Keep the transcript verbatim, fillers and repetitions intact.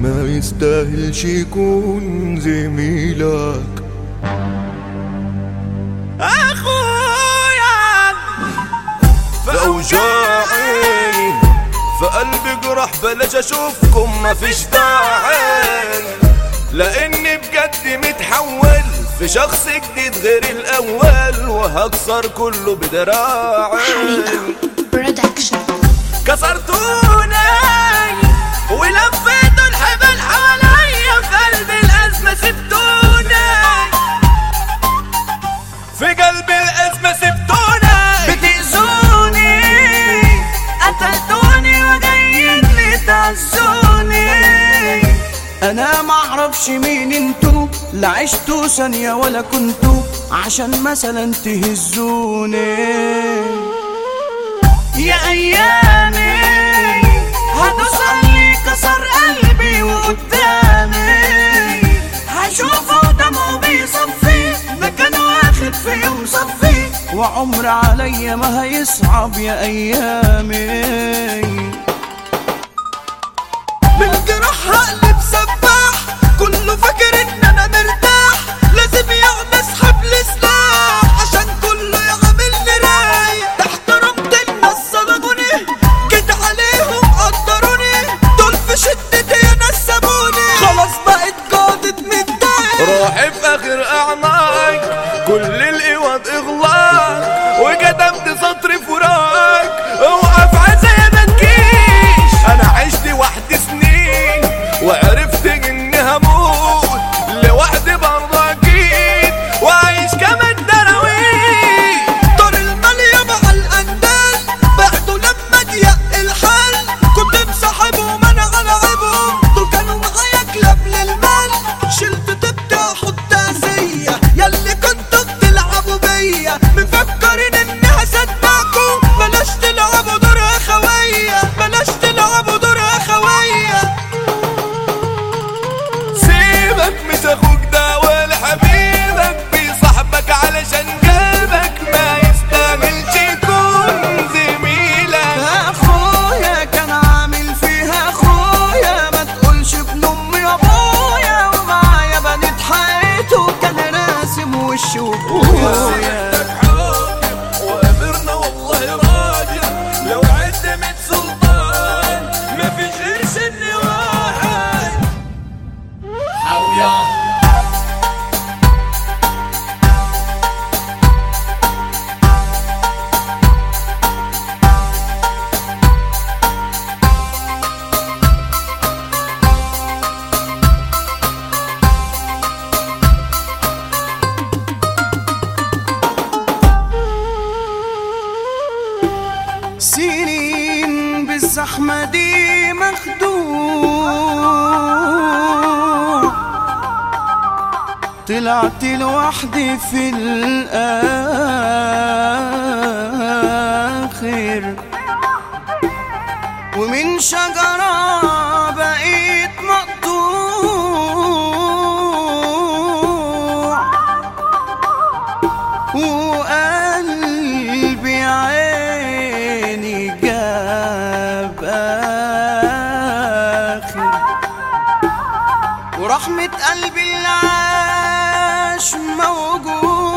ما يستاهلش يكون زميلك. اخويا في اوجاعي في قلبي جرح، بلاش اشوفكم مفيش داعي، لاني بجد متحول في شخص جديد غير الاول، وهكسر كله بدراعي. برودكشن كسرتوني ولفيتوا الحبل حواليا، في قلب الازمه سبتوني، في قلب الازمه سبتوني، بتأذوني قتلتوني وجايين لتعزوني. انا معرفش مين انتو، لا عشتوا ثانية ولا كنتوا عشان مثلا تهزوني. يا ايامي هتوصلي كسر قلبي وقدامي، هشوفه دمه بيصفي مكان واخد في يوم صفي، وعمر عليا ما هيصعب يا ايامي. بالجراح هقلب سباح، كله فاكر ان انا مرتاح، لازم يعني اسحب السلاح عشان كله يعاملني رايق. احترمت الناس ظلموني، جيت عليهم قدروني، دول في شدتي يا ناس سابوني، خلاص بقيت قاضت متضايق. روحي في اخر اعماق كل القواد اغلاق، وكتبت سطر فراق، اوعى في عزايا ما تجيش. انا عشت وحدي سنين وعرفت اني هموت لوحدي برضه اكيد، وعايش كمان دراويش. دار المالية مع الاندال بعدوا لما ضيق الحال، كنت مصاحبهم انا غلاعبهم، دول كانوا معايا كلاب للمال. شلت طبت احط اذية ياللي كنتوا بتلعبوا بيا، مفكرين اني هصدقكوا، بلاش تلعبوا دور اخويا، بلاش تلعبوا دور اخويا. سيبك مش اخوك ده ولا حبيبك، بيصاحبك علشان قلبك ما يستاهلش يكون زميلك. اخويا كان عامل فيها اخويا، ما تقولش ابن امي يا ابويا، ومعايا بنت حياته كان راسم وشه وابويا. وقابرنا والله راجل لو عدمت سلطان، مفيش غير سن واحد حاوية. سنين بالزحمة دي مخدوع، طلعت لوحدي في الآخر، ومن شجرة بقيت مقطوع، وقلبي عيني جاب آخر، ورحمة قلبي اللي عاش موجود.